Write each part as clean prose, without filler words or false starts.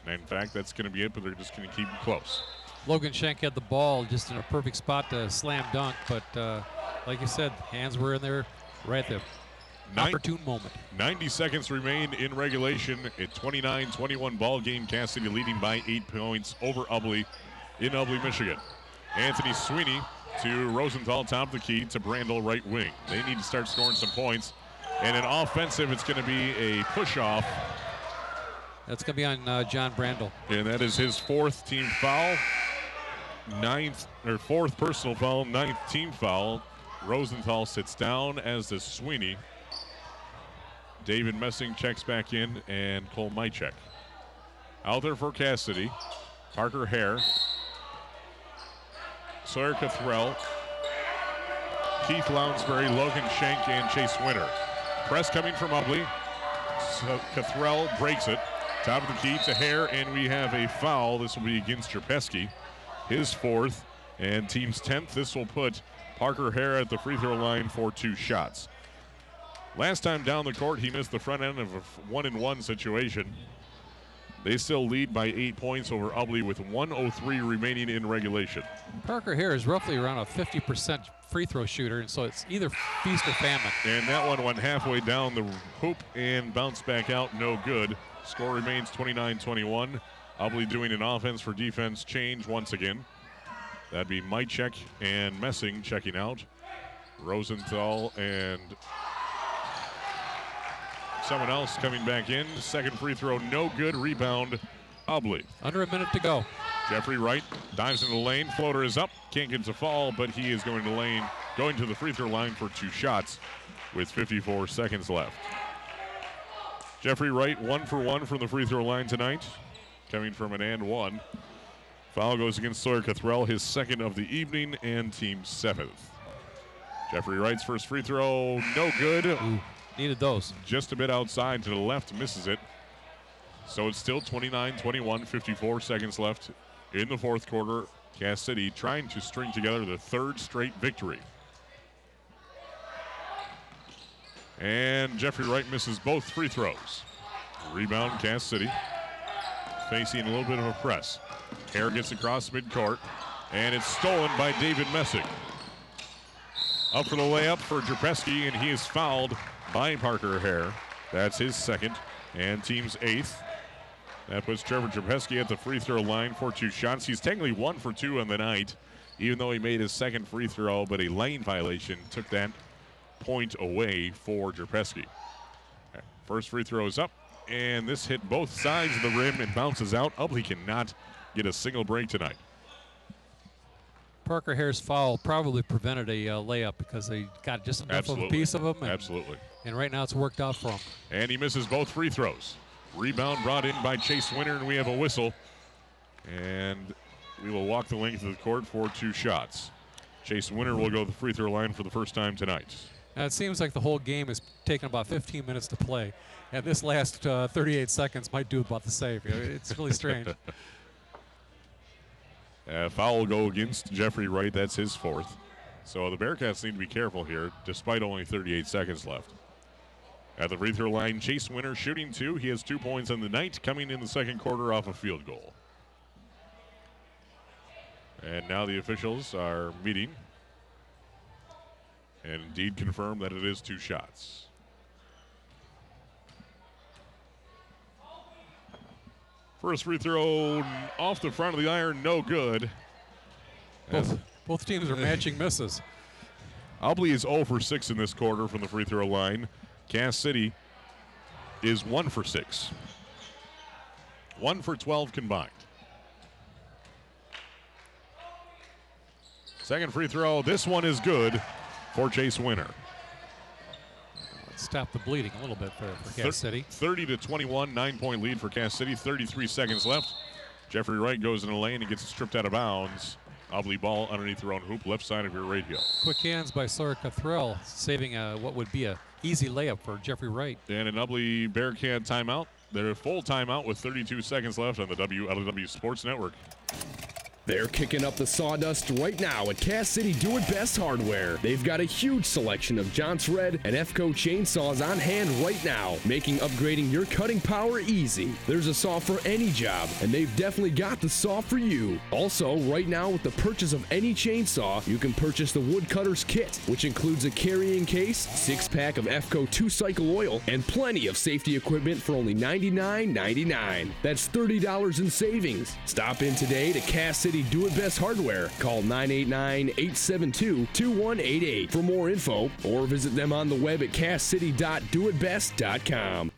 And in fact, that's going to be it, but they're just going to keep it close. Logan Schenk had the ball just in a perfect spot to slam dunk, but like you said, hands were in there right at the opportune moment. 90 seconds remain in regulation. At 29-21 ball game, Cass City leading by 8 points over Ubly in Ubly, Michigan. Anthony Sweeney to Rosenthal, top of the key, to Brandel, right wing. They need to start scoring some points. And an offensive, it's going to be a push-off. That's going to be on John Brandel. And that is his 4th team foul. 4th personal foul, 9th team foul. Rosenthal sits down, as does Sweeney. David Messing checks back in, and Cole Mychek. Out there for Cass City, Parker Hare, Sawyer Cothrell, Keith Lounsbury, Logan Schenk, and Chase Winter. Press coming from Ubly. So Cothrell breaks it. Top of the key to Hare, and we have a foul. This will be against Jerpeski, his 4th, and team's 10th. This will put Parker Hare at the free throw line for 2 shots. Last time down the court, he missed the front end of a 1-and-1 situation. They still lead by 8 points over Ubly with 1:03 remaining in regulation. Parker Hare is roughly around a 50% free throw shooter, and so it's either feast or famine. And that one went halfway down the hoop and bounced back out, no good. Score remains 29-21. Ubly doing an offense for defense change once again. That'd be Mychek and Messing checking out. Rosenthal and someone else coming back in. Second free throw, no good. Rebound, Ubly. Under a minute to go. Jeffrey Wright dives into the lane. Floater is up. Can't get to fall, but he is going to the free throw line for 2 shots with 54 seconds left. Jeffrey Wright 1 for 1 from the free throw line tonight, coming from an and 1. Foul goes against Sawyer Cothrell, his 2nd of the evening, and team 7th. Jeffrey Wright's first free throw, no good. Ooh, needed those. Just a bit outside to the left, misses it. So it's still 29-21, 54 seconds left in the 4th quarter. Cass City trying to string together the 3rd straight victory. And Jeffrey Wright misses both free throws. Rebound, Cass City. Facing a little bit of a press. Hare gets across midcourt, and it's stolen by David Messing. Up for the layup for Jerpeski, and he is fouled by Parker Hare. That's his 2nd, and team's 8th. That puts Trevor Jerpeski at the free throw line for 2 shots. He's technically 1 for 2 on the night, even though he made his 2nd free throw, but a lane violation took that point away for Jerpeski. First free throw is up, and this hit both sides of the rim and bounces out. Ubly cannot get a single break tonight. Parker Hare's foul probably prevented a layup because they got just enough of a piece of him. Absolutely. And right now it's worked out for him. And he misses both free throws. Rebound brought in by Chase Winter, and we have a whistle. And we will walk the length of the court for 2 shots. Chase Winter will go to the free throw line for the first time tonight. Now it seems like the whole game has taken about 15 minutes to play, and this last 38 seconds might do about the same. It's really strange. Foul will go against Jeffrey Wright. That's his 4th. So the Bearcats need to be careful here, despite only 38 seconds left. At the free throw line, Chase Winter shooting 2. He has 2 points on the night, coming in the 2nd quarter off a field goal. And now the officials are meeting and indeed confirm that it is 2 shots. First free throw off the front of the iron, no good. Both teams are matching misses. Ubly is 0 for 6 in this quarter from the free throw line. Cass City is 1 for 6. 1 for 12 combined. Second free throw, this one is good for Chase Winter. Stop the bleeding a little bit for Cass City. 30-21, 9-point lead for Cass City. 33 seconds left. Jeffrey Wright goes in the lane and gets stripped out of bounds. Ubly ball underneath their own hoop, left side of your radio. Quick hands by Sawyer Cothrell, saving what would be a easy layup for Jeffrey Wright. And an Ubly Bearcat timeout. They're full timeout with 32 seconds left on the WLW Sports Network. They're kicking up the sawdust right now at Cass City Do It Best Hardware. They've got a huge selection of Johnson Red and FCO chainsaws on hand right now, making upgrading your cutting power easy. There's a saw for any job, and they've definitely got the saw for you. Also, right now with the purchase of any chainsaw, you can purchase the Woodcutter's Kit, which includes a carrying case, 6-pack of FCO 2-cycle oil, and plenty of safety equipment for only $99.99. That's $30 in savings. Stop in today to Cass City Do It Best Hardware. Call 989-872-2188 for more info, or visit them on the web at casscity.doitbest.com.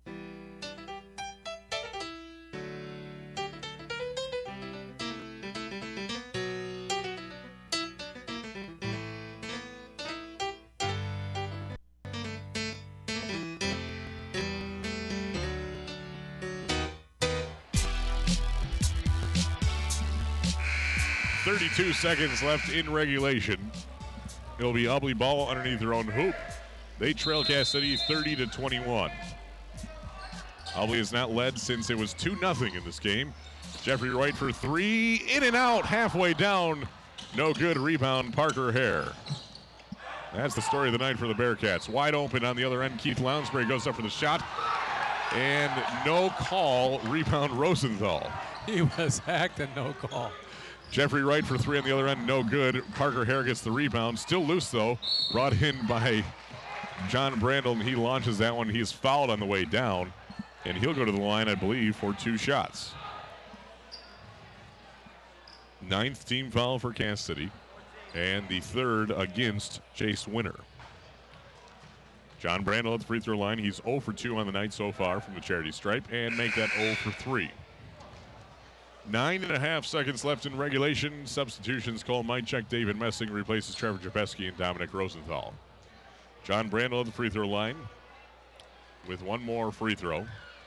.32 seconds left in regulation. It'll be Ubly ball underneath their own hoop. They trail Cass City 30-21. Ubly has not led since it was 2-0 in this game. Jeffrey Wright for three, in and out, halfway down. No good. Rebound, Parker Hare. That's the story of the night for the Bearcats. Wide open on the other end. Keith Lounsbury goes up for the shot. And no call. Rebound, Rosenthal. He was hacked and no call. Jeffrey Wright for three on the other end, no good. Parker Hare gets the rebound. Still loose, though. Brought in by John Brandel, and he launches that one. He's fouled on the way down, and he'll go to the line, I believe, for 2 shots. 9th team foul for Cass City, and the 3rd against Chase Winter. John Brandel at the free throw line. He's 0 for 2 on the night so far from the charity stripe, and make that 0 for 3. 9.5 seconds left in regulation. Substitutions call. Might check. David Messing replaces Trevor Jabeski and Dominic Rosenthal. John Brandel at the free throw line with one more free throw.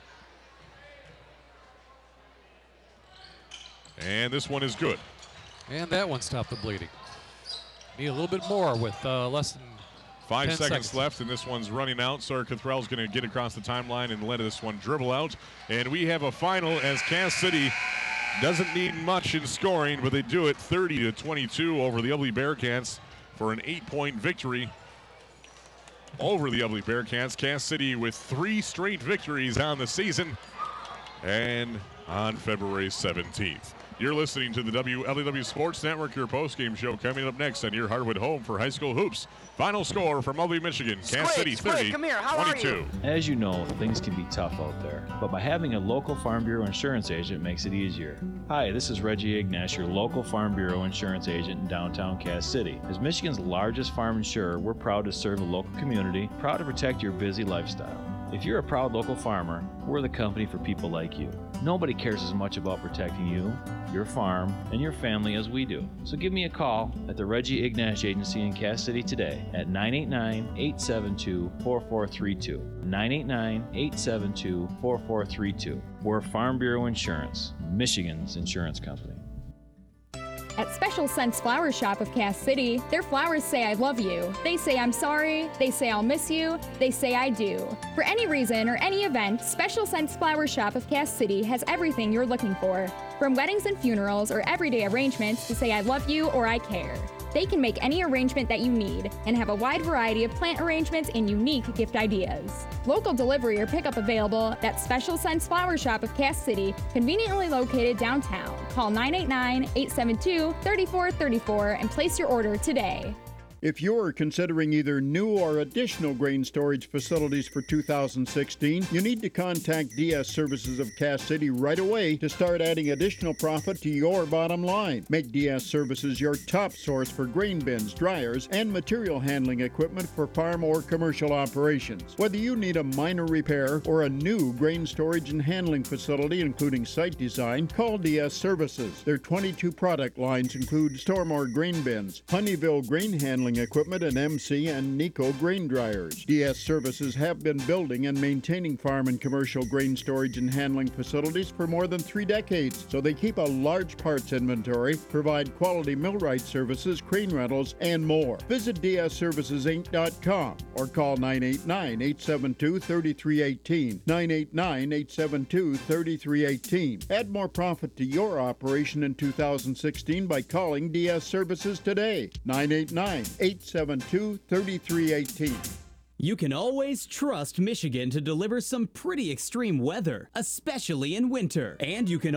And this one is good. And that one stopped the bleeding. Need a little bit more with less than 5 seconds left, and this one's running out. Sawyer Cathrell's going to get across the timeline and let this one dribble out. And we have a final as Cass City doesn't need much in scoring, but they do it 30-22 over the Ubly Bearcats for an 8-point victory over the Ubly Bearcats. Cass City with 3 straight victories on the season and on February 17th. You're listening to the WLEW Sports Network, your postgame show coming up next on your Hardwood home for high school hoops. Final score from Ubly, Michigan, Cass City 30-22. As you know, things can be tough out there, but by having a local Farm Bureau insurance agent makes it easier. Hi, this is Reggie Ignash, your local Farm Bureau insurance agent in downtown Cass City. As Michigan's largest farm insurer, we're proud to serve the local community, proud to protect your busy lifestyle. If you're a proud local farmer, we're the company for people like you. Nobody cares as much about protecting you, your farm, and your family as we do. So give me a call at the Reggie Ignash Agency in Cass City today at 989-872-4432. 989-872-4432. We're Farm Bureau Insurance, Michigan's insurance company. At Special Scents Flower Shop of Cass City, their flowers say I love you. They say I'm sorry. They say I'll miss you. They say I do. For any reason or any event, Special Scents Flower Shop of Cass City has everything you're looking for. From weddings and funerals or everyday arrangements to say I love you or I care. They can make any arrangement that you need and have a wide variety of plant arrangements and unique gift ideas. Local delivery or pickup available at Special Scents Flower Shop of Cass City, conveniently located downtown. Call 989-872-3434 and place your order today. If you're considering either new or additional grain storage facilities for 2016, you need to contact DS Services of Cass City right away to start adding additional profit to your bottom line. Make DS Services your top source for grain bins, dryers, and material handling equipment for farm or commercial operations. Whether you need a minor repair or a new grain storage and handling facility, including site design, call DS Services. Their 22 product lines include Stormore grain bins, Honeyville grain handling handling equipment, and MC and Nico grain dryers. DS Services have been building and maintaining farm and commercial grain storage and handling facilities for more than 3 decades, so they keep a large parts inventory, provide quality millwright services, crane rentals, and more. Visit dsservicesinc.com or call 989-872-3318. 989-872-3318. Add more profit to your operation in 2016 by calling DS Services today. 989-872-3318. You can always trust Michigan to deliver some pretty extreme weather, especially in winter. And you can